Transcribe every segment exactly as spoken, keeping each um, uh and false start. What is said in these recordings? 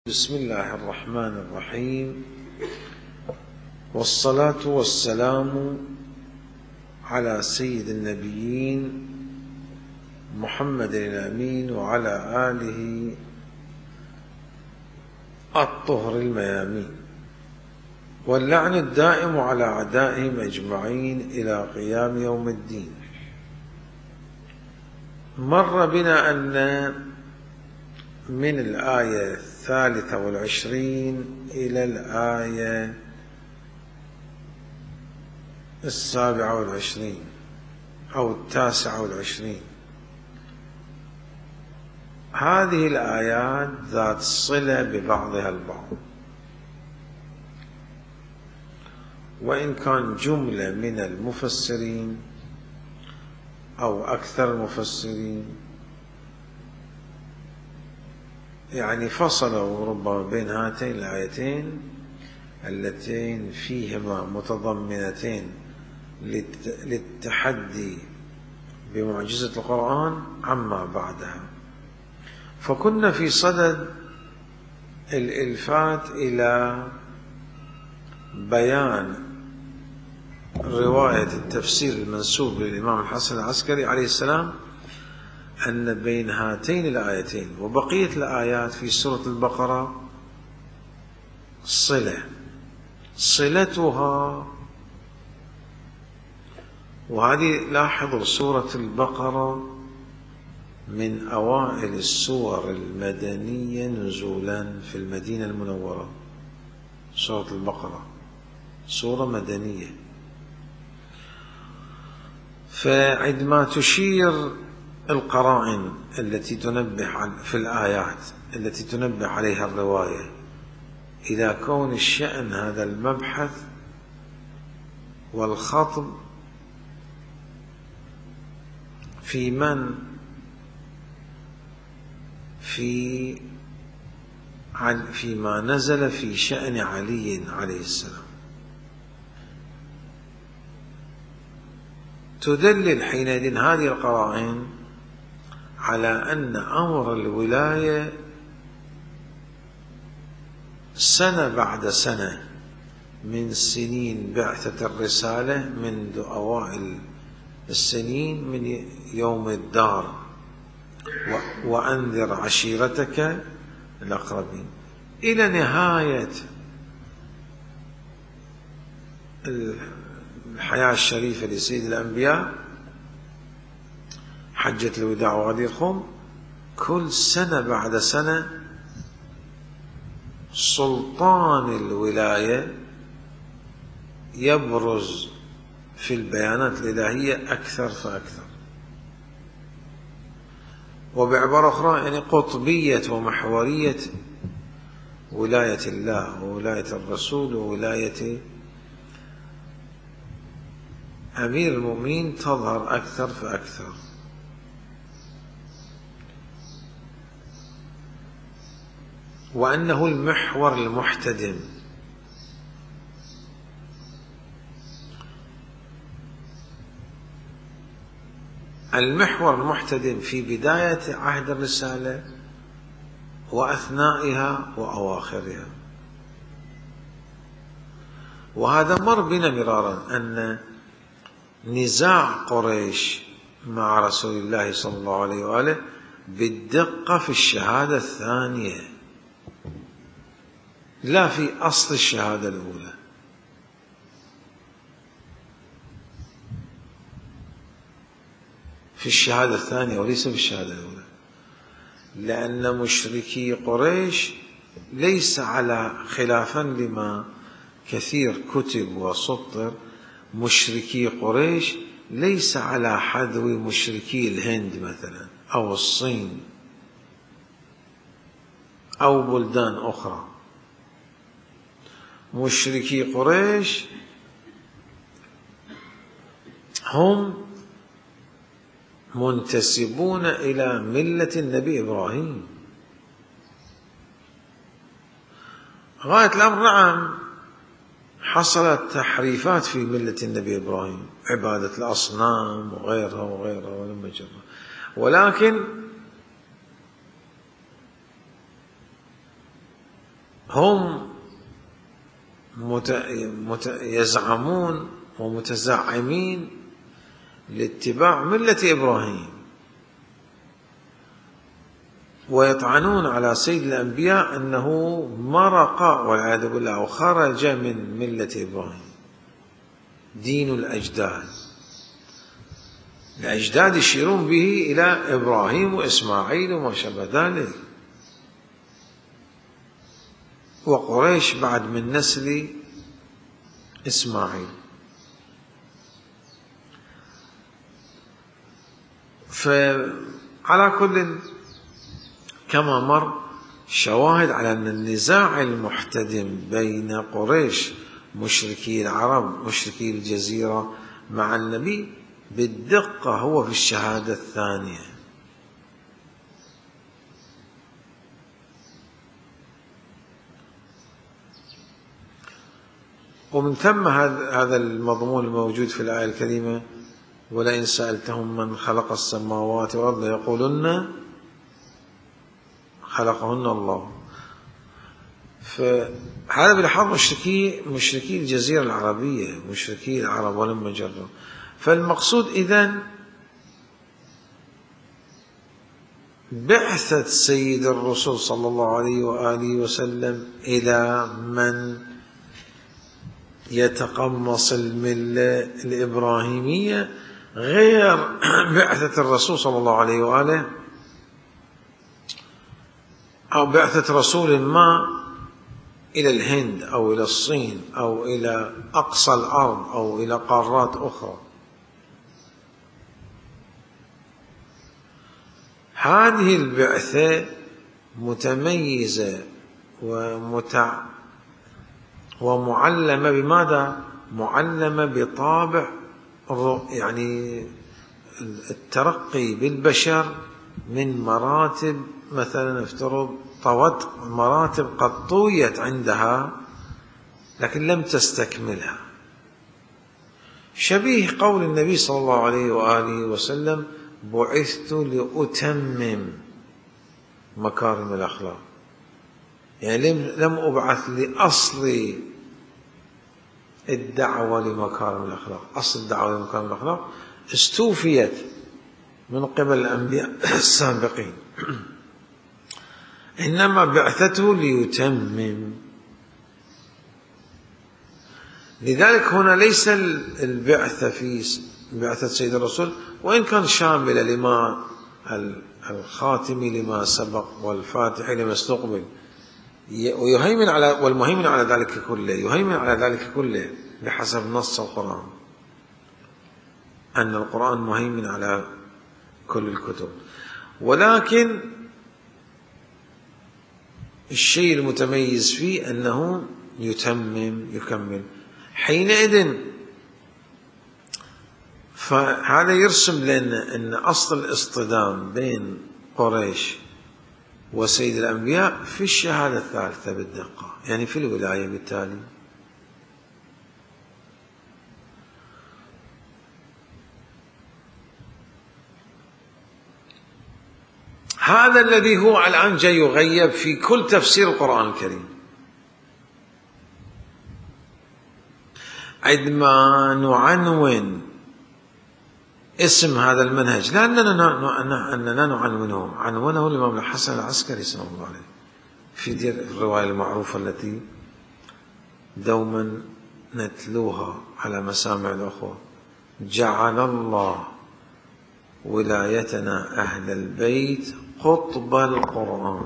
بسم الله الرحمن الرحيم، والصلاة والسلام على سيد النبيين محمد الأمين وعلى آله الطهر الميامين، واللعن الدائم على أعدائهم أجمعين إلى قيام يوم الدين. مر بنا أن من الآية الثالثة والعشرين إلى الآية السابعة والعشرين أو التاسعة والعشرين، هذه الآيات ذات صلة ببعضها البعض، وإن كان جملة من المفسرين أو أكثر المفسرين يعني فصلوا ربما بين هاتين الآيتين اللتين فيهما متضمنتين للتحدي بمعجزة القرآن عما بعدها. فكنا في صدد الإلفات إلى بيان رواية التفسير المنسوب للإمام الحسن العسكري عليه السلام أن بين هاتين الآيتين وبقية الآيات في سورة البقرة صلة، صلتها، وهذه لاحظوا سورة البقرة من أوائل السور المدنية نزولا في المدينة المنورة. سورة البقرة سورة مدنية، فعندما تشير القرائن التي تنبه في الآيات التي تنبه عليها الرواية إلى كون الشأن هذا المبحث والخطب في من في فيما نزل في شأن علي عليه السلام، تدلل حينئذ هذه القرائن على أن أمر الولاية سنة بعد سنة من سنين بعثة الرسالة، منذ أوائل السنين من يوم الدار وأنذر عشيرتك الأقربين إلى نهاية الحياة الشريفة لسيد الأنبياء حجة الوداع وغدير خم. كل سنة بعد سنة سلطان الولاية يبرز في البيانات الإلهية أكثر فأكثر، وبعبارة أخرى يعني قطبية ومحورية ولاية الله وولاية الرسول وولاية أمير المؤمنين تظهر أكثر فأكثر. وأنه المحور المحتدم، المحور المحتدم في بداية عهد الرسالة وأثنائها وأواخرها. وهذا مر بنا مرارا أن نزاع قريش مع رسول الله صلى الله عليه وآله بالدقة في الشهادة الثانية لا في أصل الشهادة الأولى. في الشهادة الثانية وليس في الشهادة الأولى، لأن مشركي قريش ليس على خلافا لما كثير كتب وسطر، مشركي قريش ليس على حذو مشركي الهند مثلا أو الصين أو بلدان أخرى. مشركي قريش هم منتسبون إلى ملة النبي إبراهيم. غاية الأمر نعم حصلت تحريفات في ملة النبي إبراهيم، عبادة الأصنام وغيرها وغيرها ولما جرى، ولكن هم يزعمون ومتزعمين لاتباع ملة إبراهيم، ويطعنون على سيد الأنبياء أنه مرق والعياذ بالله أو خرج من ملة إبراهيم، دين الأجداد. الأجداد يشيرون به إلى إبراهيم وإسماعيل وما شابه ذلك، وقريش بعد من نسل إسماعيل. فعلى كل كما مر شواهد على أن النزاع المحتدم بين قريش مشركي العرب مشركي الجزيرة مع النبي بالدقة هو في الشهادة الثانية. ومن ثم هذا المضمون الموجود في الآية الكريمة: ولئن سألتهم من خلق السماوات والأرض يقولن خلقهن الله. فهذا بلحاظ مشركي مشركي الجزيرة العربية، مشركي العرب ولما جروا. فالمقصود إذن بعثة سيد الرسول صلى الله عليه وآله وسلم إلى من يتقمص الملة الإبراهيمية غير بعثة الرسول صلى الله عليه وآله، أو بعثة رسول ما إلى الهند أو إلى الصين أو إلى أقصى الأرض أو إلى قارات أخرى. هذه البعثة متميزة ومتع ومعلمة بماذا؟ معلمة بطابع يعني الترقي بالبشر من مراتب، مثلا افترض طوت مراتب قد طويت عندها لكن لم تستكملها، شبيه قول النبي صلى الله عليه وآله وسلم: بعثت لأتمم مكارم الأخلاق. يعني لم أبعث لأصل الدعوة لمكارم الأخلاق، أصل الدعوة لمكارم الأخلاق استوفيت من قبل الأنبياء السابقين، إنما بعثته ليتمم. لذلك هنا ليس البعثة في بعثة سيد الرسول، وإن كان شاملة لما الخاتم لما سبق والفاتح لما استقبل، ويهيمن على والمهيمن على ذلك كله، يهيمن على ذلك كله بحسب نص القرآن، أن القرآن مهيمن على كل الكتب. ولكن الشيء المتميز فيه أنه يتمم يكمل. حينئذ فهذا يرسم لنا أن أصل الاصطدام بين قريش وسيد الأنبياء في الشهادة الثالثة بالدقة، يعني في الولاية. بالتالي هذا الذي هو الآن جاي يغيب في كل تفسير القرآن الكريم. عندما نعنون اسم هذا المنهج، لأننا أننا نعنونه، عنونه الإمام الحسن العسكري سلام الله عليه في الرواية المعروفة التي دوما نتلوها على مسامع الأخوة: جعل الله ولايتنا أهل البيت قطب القرآن.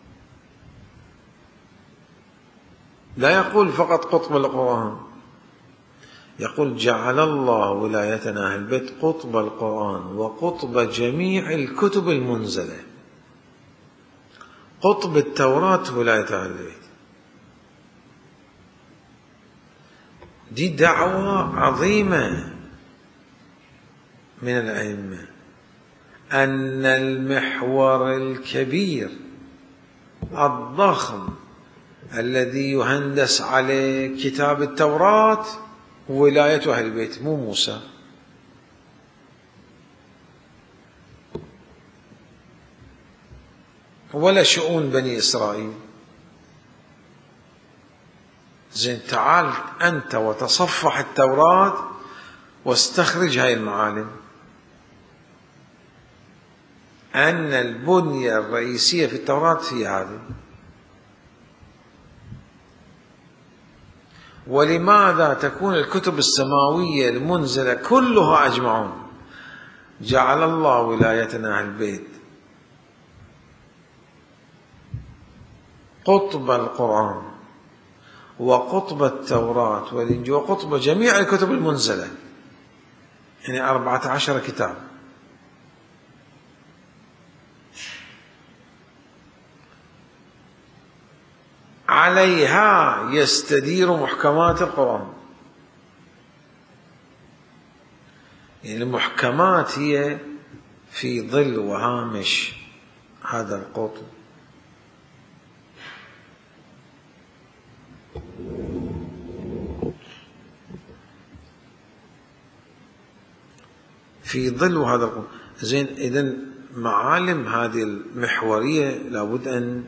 لا يقول فقط قطب القرآن، يقول جعل الله ولايتنا أهل البيت قطب القرآن وقطب جميع الكتب المنزلة. قطب التوراة ولاية أهل البيت. دي دعوة عظيمة من الأئمة، أن المحور الكبير الضخم الذي يهندس عليه كتاب التوراة ولاية أهل البيت، مو موسى. ولا شؤون بني إسرائيل. زين تعال أنت وتصفح التوراة واستخرج هاي المعالم، أن البنية الرئيسية في التوراة هي هذه. ولماذا تكون الكتب السماوية المنزلة كلها أجمعون جعل الله ولايتنا أهل البيت قطب القرآن وقطب التوراة والإنجيل وقطب جميع الكتب المنزلة، يعني أربعة عشر كتاب. عليها يستدير محكمات القرآن، يعني المحكمات هي في ظل وهامش هذا القطب. في ظل هذا القطب. زين إذن معالم هذه المحورية لابد أن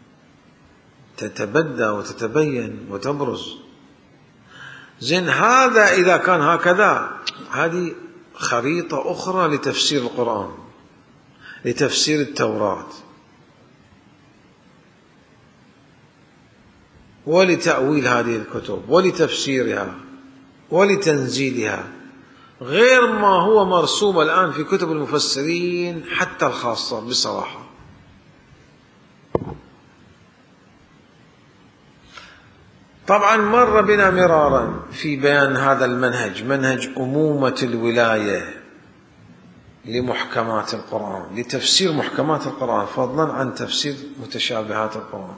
تتبدى وتتبين وتبرز. زين هذا إذا كان هكذا، هذه خريطة أخرى لتفسير القرآن، لتفسير التوراة، ولتأويل هذه الكتب ولتفسيرها ولتنزيلها، غير ما هو مرسوم الآن في كتب المفسرين حتى الخاصة بصراحة. طبعا مر بنا مرارا في بيان هذا المنهج، منهج أمومة الولاية لمحكمات القرآن، لتفسير محكمات القرآن فضلا عن تفسير متشابهات القرآن.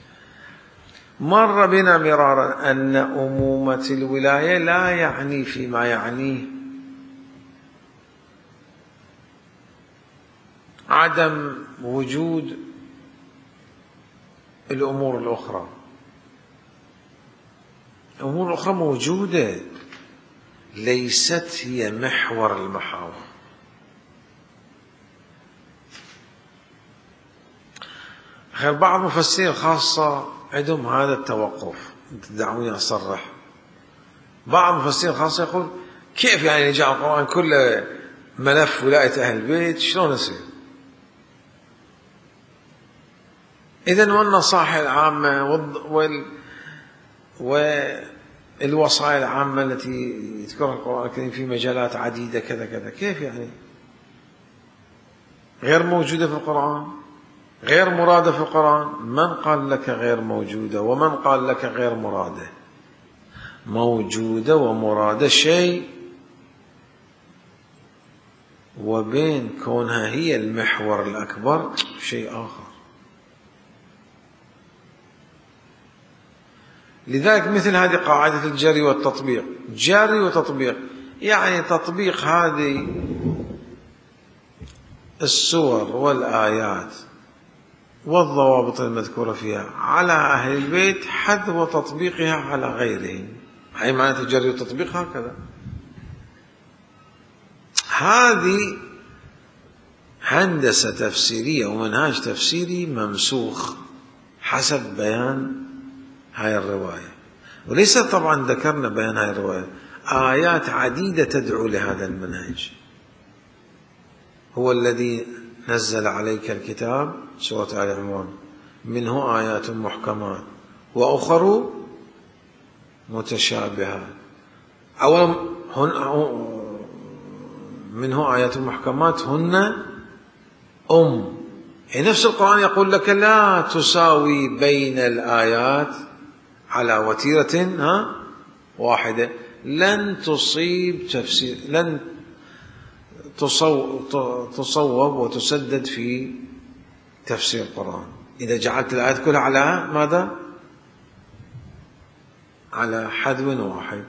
مر بنا مرارا أن أمومة الولاية لا يعني فيما يعنيه عدم وجود الأمور الأخرى. الأمور الأخرى موجودة، ليست هي محور المحاور. غير بعض المفسرين الخاصة عندهم هذا التوقف، دعوني أصرح. بعض المفسرين الخاصة يقول كيف يعني جاء القرآن كله ملف ولاية أهل البيت، شلون يصير؟ إذن والنصائح العامة وال والوصايا العامة التي يذكرها القرآن الكريم في مجالات عديدة كذا كذا، كيف يعني غير موجودة في القرآن، غير مرادة في القرآن؟ من قال لك غير موجودة ومن قال لك غير مرادة؟ موجودة ومرادة شيء، وبين كونها هي المحور الأكبر شيء آخر. لذلك مثل هذه قاعدة الجري والتطبيق، جري وتطبيق، يعني تطبيق هذه السور والآيات والضوابط المذكورة فيها على أهل البيت حذو تطبيقها على غيرهم. هي معنى الجري والتطبيق هكذا. هذه هندسة تفسيرية ومنهاج تفسيري ممسوخ حسب بيان هاي الرواية. وليس طبعا ذكرنا بيان هاي الرواية، آيات عديدة تدعو لهذا المنهج. هو الذي نزل عليك الكتاب، سورة آل عمران، منه آيات محكمات وأخر متشابهات. أولا منه آيات محكمات هن أم، يعني نفس القرآن يقول لك لا تساوي بين الآيات على وتيرة ها واحدة، لن تصيب تفسير، لن تصوب وتسدد في تفسير القرآن إذا جعلت الآيات كلها على ماذا؟ على حذو واحد،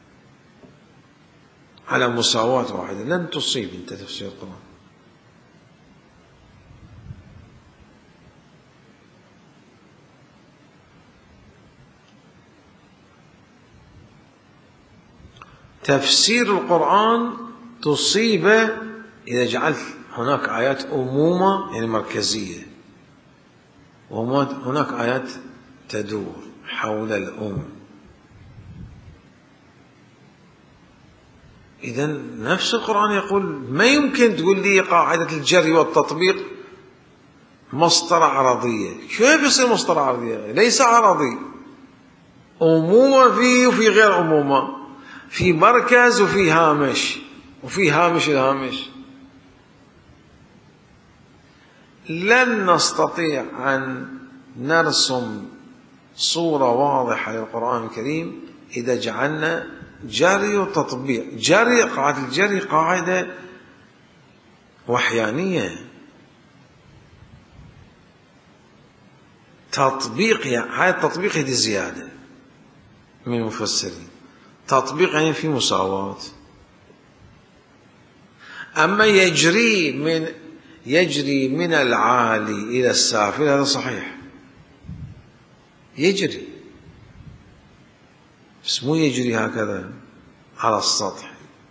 على مساواة واحدة، لن تصيب أنت تفسير القرآن. تفسير القرآن تصيبه إذا جعلت هناك آيات أمومة يعني مركزية، وهناك آيات تدور حول الأم إذا نفس القرآن يقول ما يمكن تقول لي قاعدة الجري والتطبيق مسطرة عرضية. كيف يصير مسطرة عرضية؟ ليس عرضي، أمومة فيه وفي غير أمومة، في مركز وفي هامش وفي هامش الهامش. لن نستطيع أن نرسم صورة واضحة للقرآن الكريم إذا جعلنا جري وتطبيق. جري، قاعدة الجري قاعدة وحيانية. تطبيق يعني هاي التطبيق هذه زيادة من المفسرين. تطبيق يعني في مساواة. أما يجري من يجري من العالي إلى السافل هذا صحيح، يجري، بس مو يجري هكذا على السطح.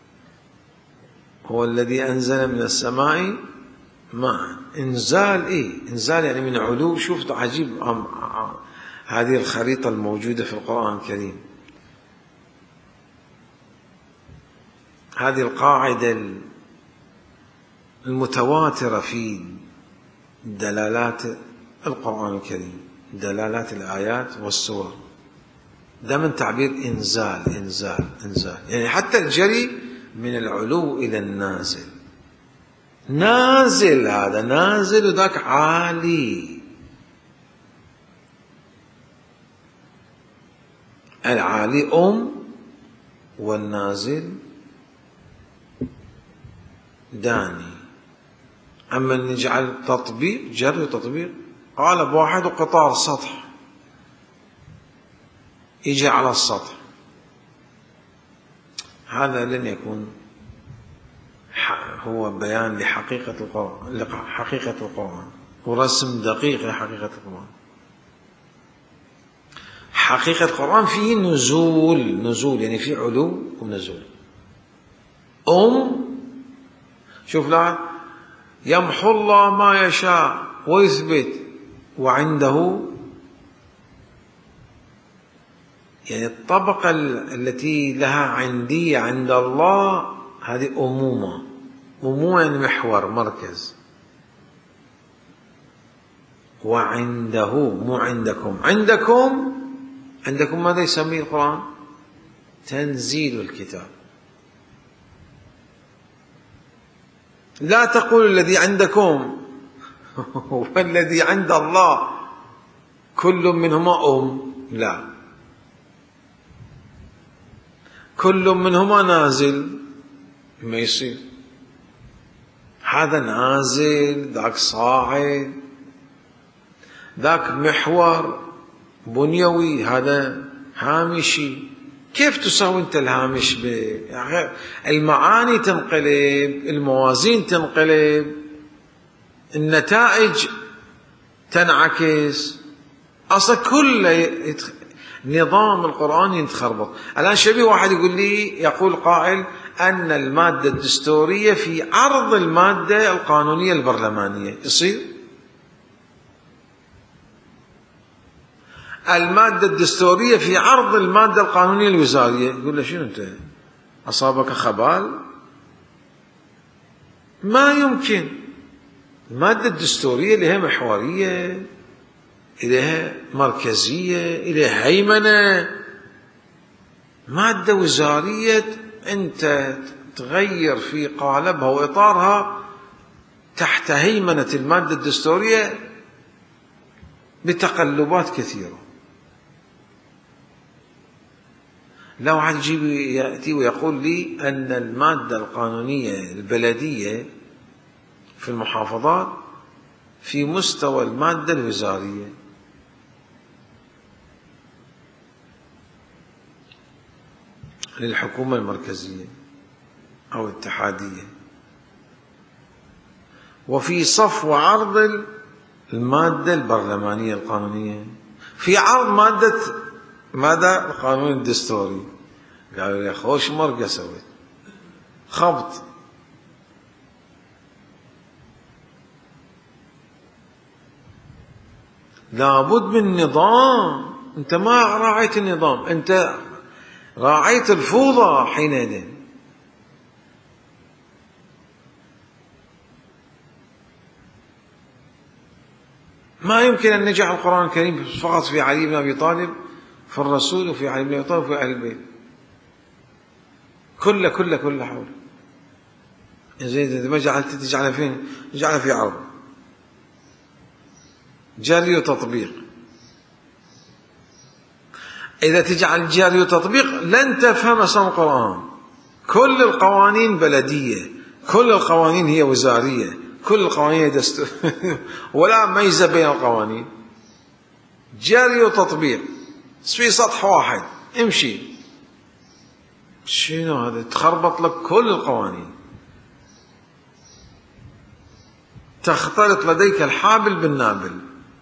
هو الذي أنزل من السماء ماء. إنزال إيه؟ إنزال يعني من علو. شوف عجيب هذه الخريطة الموجودة في القرآن الكريم. هذه القاعدة المتواترة في دلالات القرآن الكريم، دلالات الآيات والسور، ده من تعبير إنزال إنزال إنزال. يعني حتى الجري من العلو إلى النازل. نازل، هذا نازل وذاك عالي. العالي أم والنازل داني. أما نجعل تطبيق جري وتطبيق، قال بواحد قطار سطح يجي على السطح، هذا لن يكون هو بيان لحقيقة القرآن، لحقيقة القرآن ورسم دقيق لحقيقة القرآن. حقيقة القرآن فيه نزول، نزول يعني فيه علو ونزول. أم شوف لا يمحو الله ما يشاء ويثبت وعنده، يعني الطبقة التي لها عندي عند الله هذه أمومة. أمومة يعني محور، مركز. وعنده مو عندكم. عندكم عندكم ماذا يسميه القرآن؟ تنزيل الكتاب. لا تقول الذي عندكم والذي عند الله كل منهما أم، لا، كل منهما نازل. ما يصير، هذا نازل ذاك صاعد، ذاك محور بنيوي هذا هامشي. كيف تساوي انت الهامش؟ المعاني تنقلب، الموازين تنقلب، النتائج تنعكس، اصلا كل نظام القرآن يتخربط. الآن شبيه واحد يقول لي، يقول قائل أن المادة الدستورية في عرض المادة القانونية البرلمانية. يصير المادة الدستورية في عرض المادة القانونية الوزارية. يقول له شنو أنت أصابك خبال؟ ما يمكن. المادة الدستورية لها محورية، إليها مركزية، إليها هيمنة. مادة وزارية أنت تغير في قالبها وإطارها تحت هيمنة المادة الدستورية بتقلبات كثيرة. لو واحد يجيب يأتي ويقول لي أن المادة القانونية البلدية في المحافظات في مستوى المادة الوزارية، للحكومة المركزية أو الاتحادية، وفي صف وعرض المادة البرلمانية القانونية، في عرض مادة ماذا؟ القانون الدستوري. قالوا لي خوش مرقة سويت خبط. لابد من نظام. أنت ما راعيت النظام، أنت راعيت الفوضى حينئذ. ما يمكن أن نجعل القرآن الكريم فقط في علي بن أبي طالب، في الرسول، وفي علي بن أبي طالب، وفي أهل البيت، كله كله كله حول. زين إذا ما جعلت تجعلها فين؟ تجعلها في عرض جري وتطبيق. إذا تجعل جري وتطبيق لن تفهم أصلا القرآن. كل القوانين بلدية، كل القوانين هي وزارية، كل القوانين هي دستور ولا ميزة بين القوانين، جري وتطبيق في سطح واحد امشي. شنو هذا؟ تخربط لك كل القوانين، تختلط لديك الحابل بالنابل.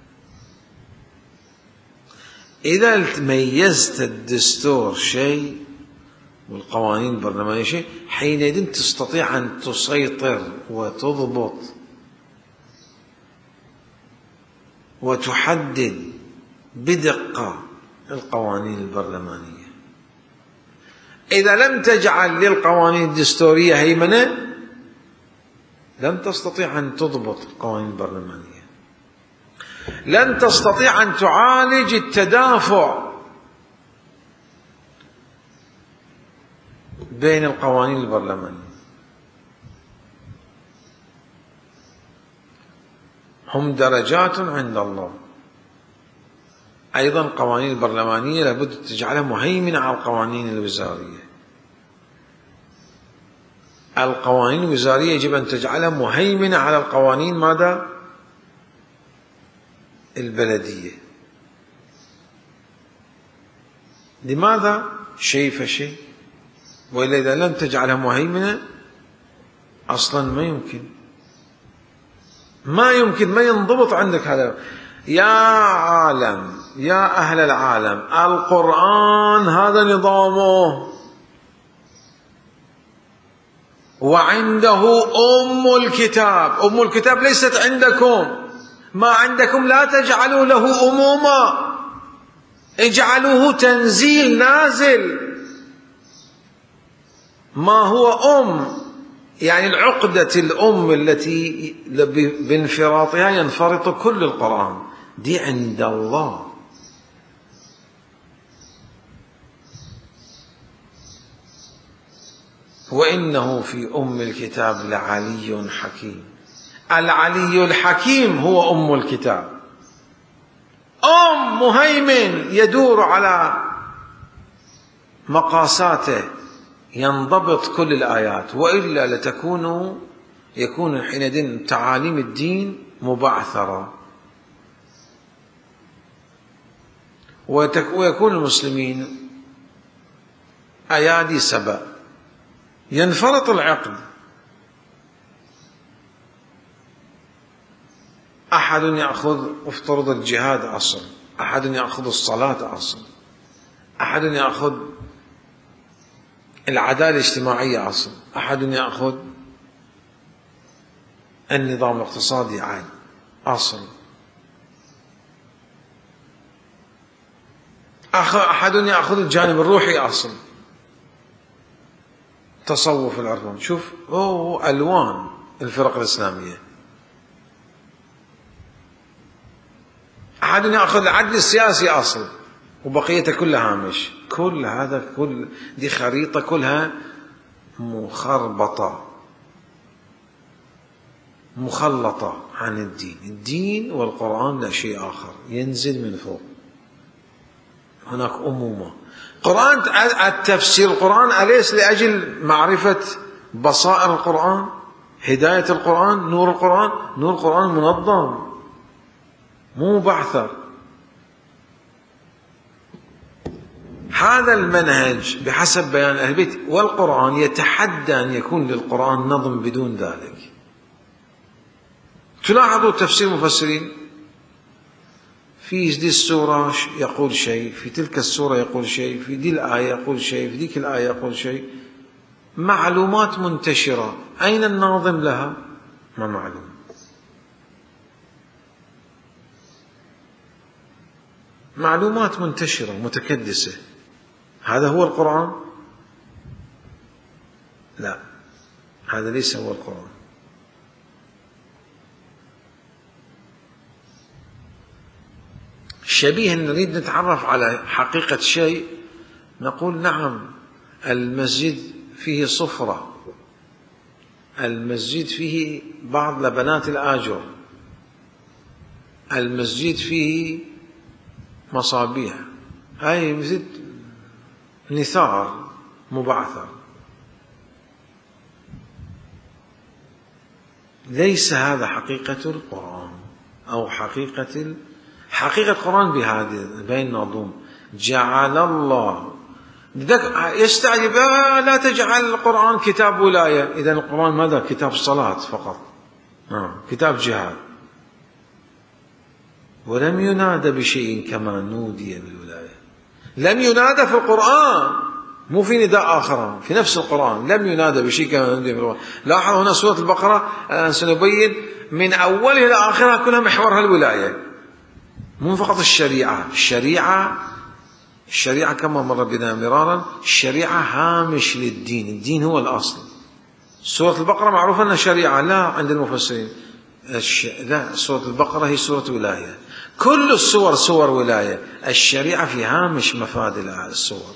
إذا ميزت الدستور شيء والقوانين البرلمانية شيء، حينئذ تستطيع أن تسيطر وتضبط وتحدد بدقة القوانين البرلمانية. إذا لم تجعل للقوانين الدستورية هيمنة لن تستطيع أن تضبط القوانين البرلمانية، لن تستطيع أن تعالج التدافع بين القوانين البرلمانية. هم درجات عند الله. أيضا القوانين البرلمانية لابد تجعلها مهيمنة على القوانين الوزارية. القوانين الوزارية يجب أن تجعلها مهيمنة على القوانين ماذا؟ البلدية. لماذا؟ شيء فشيء. وإلا إذا لم تجعلها مهيمنة أصلا ما يمكن ما يمكن ما ينضبط عندك هذا. يا عالم، يا أهل العالم، القرآن هذا نظامه، وعنده أم الكتاب. أم الكتاب ليست عندكم، ما عندكم لا تجعلوا له أمومة، اجعلوه تنزيل نازل. ما هو أم؟ يعني العقدة الأم التي بانفراطها ينفرط كل القرآن، دي عند الله. وإنه في أم الكتاب لعلي حكيم. العلي الحكيم هو أم الكتاب، أم مهيمن يدور على مقاساته، ينضبط كل الآيات، وإلا لتكون يكون حينئذ تعاليم الدين مبعثرة، ويكون المسلمين أيادي سبأ، ينفرط العقد. أحد يأخذ افترض الجهاد أصل، أحد يأخذ الصلاة أصل، أحد يأخذ العدالة الاجتماعية أصل، أحد يأخذ النظام الاقتصادي عين أصل، أحد يأخذ الجانب الروحي أصل، تصوف العرفان. شوف أوه ألوان الفرق الإسلامية. أحد يأخذ العدل السياسي أصل وبقيته كلها هامش. كل هذا كل دي خريطة كلها مخربطة مخلطة عن الدين. الدين والقرآن لا شيء آخر، ينزل من فوق، هناك أمومة. قرآن التفسير القرآن أليس لأجل معرفة بصائر القرآن، هداية القرآن، نور القرآن؟ نور القرآن منظم مو بعثر. هذا المنهج بحسب بيان أهل البيت، والقرآن يتحدى أن يكون للقرآن نظم بدون ذلك. تلاحظوا تفسير المفسرين، في دي السورة يقول شيء، في تلك السورة يقول شيء، في دي الآية يقول شيء، في ذيك الآية يقول شيء. معلومات منتشرة، أين الناظم لها؟ ما معلوم. معلومات منتشرة متكدسة. هذا هو القرآن؟ لا، هذا ليس هو القرآن. شبيه نريد نتعرف على حقيقة شيء نقول نعم المسجد فيه صفرة، المسجد فيه بعض لبنات الآجر، المسجد فيه مصابيح، هاي مسجد نثار مبعثر. ليس هذا حقيقة القرآن أو حقيقة ال... حقيقة القرآن بهذه بين نظم جعل الله يستعجب لا تجعل القرآن كتاب ولاية. إذا القرآن ماذا؟ كتاب صلاة فقط، آه. كتاب جهاد. ولم ينادى بشيء كما نودي بالولاية، لم ينادى في القرآن، مو في نداء آخر في نفس القرآن، لم ينادى بشيء كما نودي بالولاية. لاحظوا هنا سورة البقرة سنبين من أولها إلى آخرها كلها محورها الولاية، مو فقط الشريعة. الشريعة الشريعة كما مر بنا مرارا، الشريعة هامش للدين، الدين هو الأصل. سورة البقرة معروف أنها شريعة، لا عند المفسرين الش... لا، سورة البقرة هي سورة ولاية، كل السور سور ولاية، الشريعة في هامش مفاد السور.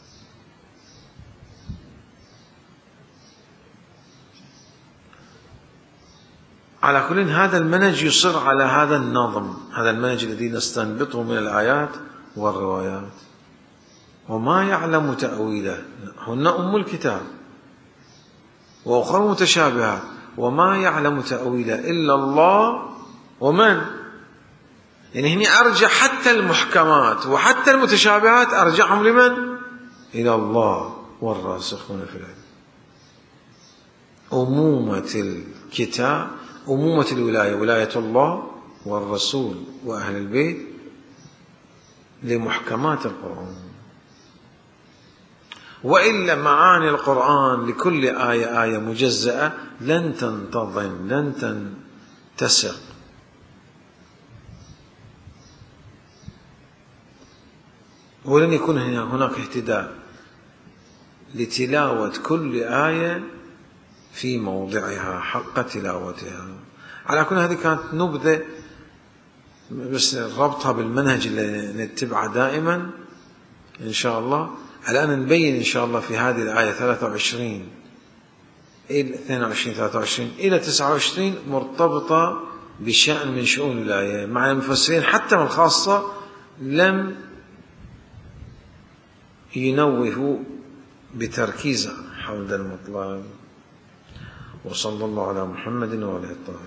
على كل هذا المنهج يصر على هذا النظم، هذا المنهج الذي نستنبطه من الآيات والروايات. وما يعلم تأويله هن أم الكتاب وأخرى متشابهات، وما يعلم تأويله إلا الله ومن، يعني هني أرجع حتى المحكمات وحتى المتشابهات أرجعهم لمن؟ إلى الله والراسخون في العلم. أمومة الكتاب، أمومة الولاية، ولاية الله والرسول وأهل البيت لمحكمات القرآن. وإلا معاني القرآن لكل آية آية مجزأة لن تنتظم، لن تنتسق. ولن يكون هناك اهتداء لتلاوة كل آية في موضعها حق تلاوتها. على كل هذه كانت نبذة بس ربطها بالمنهج اللي نتبعه دائما إن شاء الله. الآن نبين إن شاء الله في هذه الآية ثلاثة وعشرين إلى اثنين وعشرين ثلاثة وعشرين إلى تسعة وعشرين مرتبطة بشأن من شؤون الآية. مع المفسرين حتى من الخاصة لم ينوهوا بتركيز حول المطلب. وصلى الله على محمد وعلى آله الطاهرين.